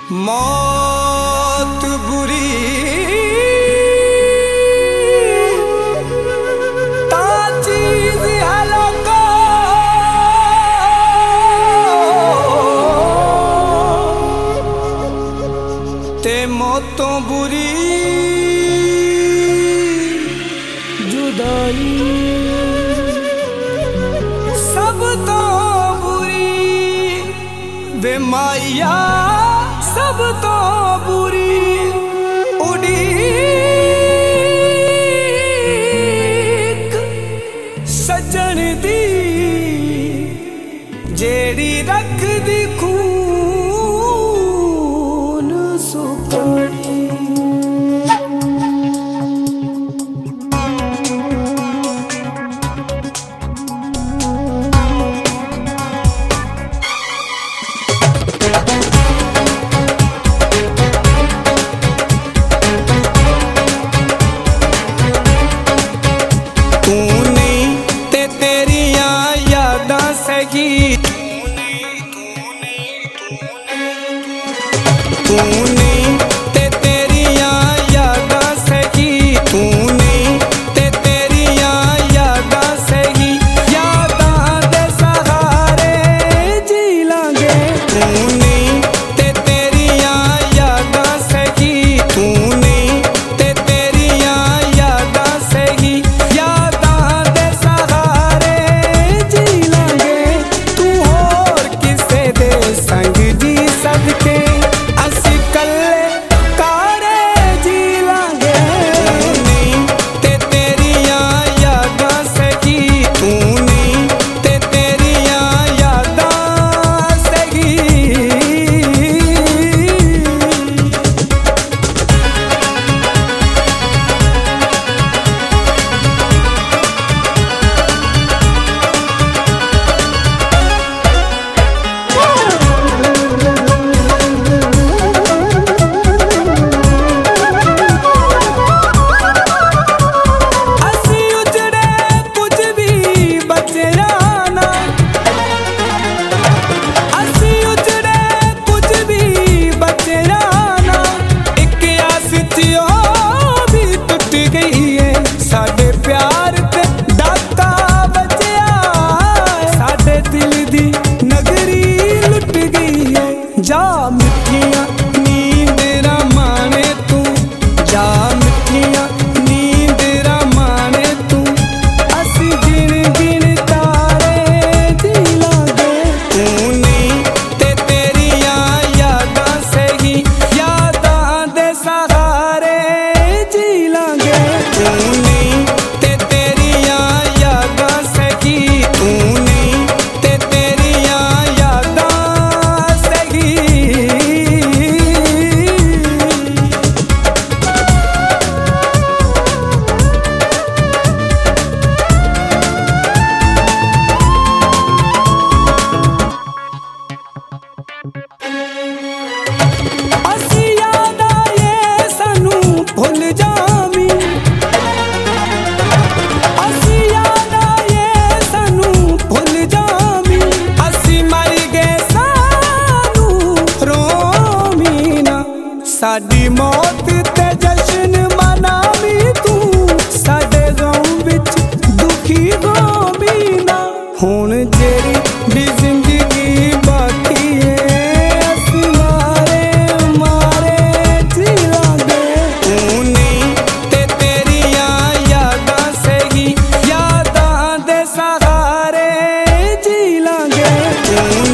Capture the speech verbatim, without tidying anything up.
मौत बुरी ता चीज है लोगो, ते मौतों बुरी जुदाई सब तो बुरी वे माया सब तो बुरी उड़ीक सजन दी जेड़ी रख दी खून सुकड़ी। तूने ते तेरिया यादा सही, तूने ते तेरिया यादा सही, यादा दे सहारे जी लांगे। तूने ते तेरिया यादा सही, तूने ते तेरिया यादा सही, यादा दे सहारे जी लांगे। तू होर किसे दे संग जी सदके जा मिठिया नींद रमाने तू, जा मिठिया नींद रमाने तू, असी गिन गिन तारे जी लांगे। तूने ते तेरिया यादा सही, यादा दे सहारे जी लांगे। तूने ते तेरिया यादा सही, तूने ते तेरिया यादा असी याद आए सानू भुल जामी, असी याद आए सानू भुल जामी, असी मर गए सानू रोमी ना। साडी मौत ते जश्न मनावी तू, साडे गम विच दुखी गोमी ना। हुण जेरी भी जिंदगी बाकी है सहारे जी लांगे।